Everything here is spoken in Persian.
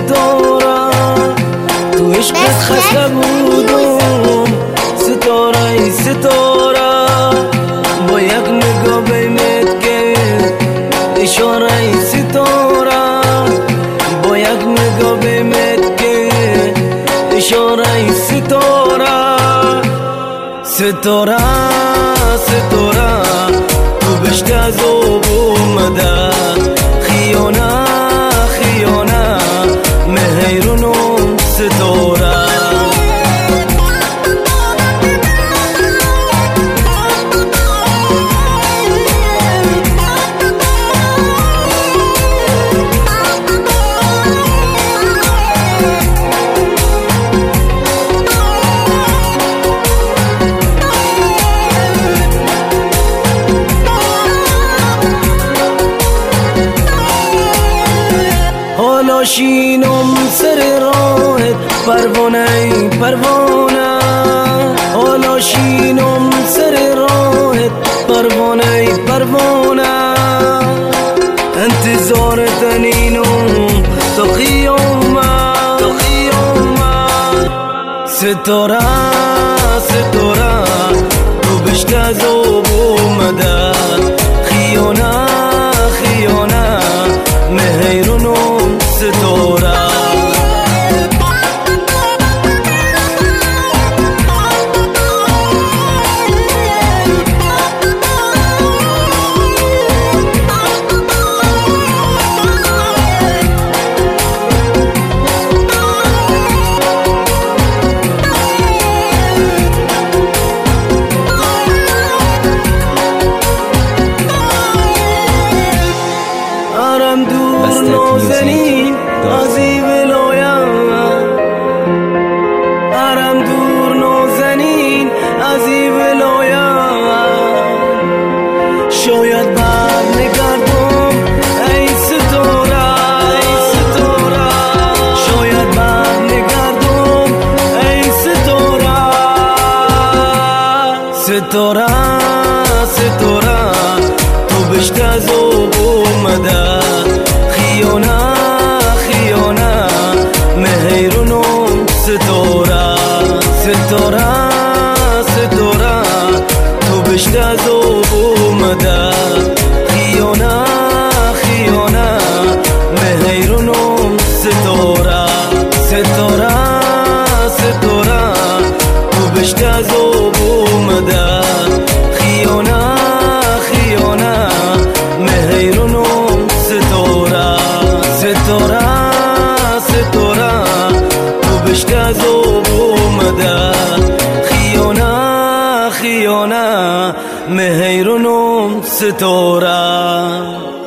ستاره تو عشقت خسته بودم ستاره ای ستاره با یک نگاه بیمت که اشاره ای ستاره با یک نگاه بیمت که اشاره ای ستاره ستاره ستاره تو بشت از آب اومده خیانه خیانه مهرونم ستاره شینم سر راهت پروانه پروانه حالا شینم سر راهت پروانه پروانه انتظار تنینم تا قیامت ستاره ستاره تو بشت از آب اومده خیانه خیانه مهرونم ستاره آرام دور نازنین ازی ولایت آرام دور نازنین ازی ولایت شاید بر نگردم ای ستاره شاید بر نگردم ای ستاره ستاره ستاره تو بشت از آب اومده خیانه خیانه مهرونم ستاره ستاره ستاره تو بشت از آب اومده خیانه خیانه مهرونم ستاره ستاره ستاره تو بشت از آب اومده خیانه خیانه مهرونم ستاره ستاره ستاره تو بشت از آب اومده خیانه خیانه مهرونم ستاره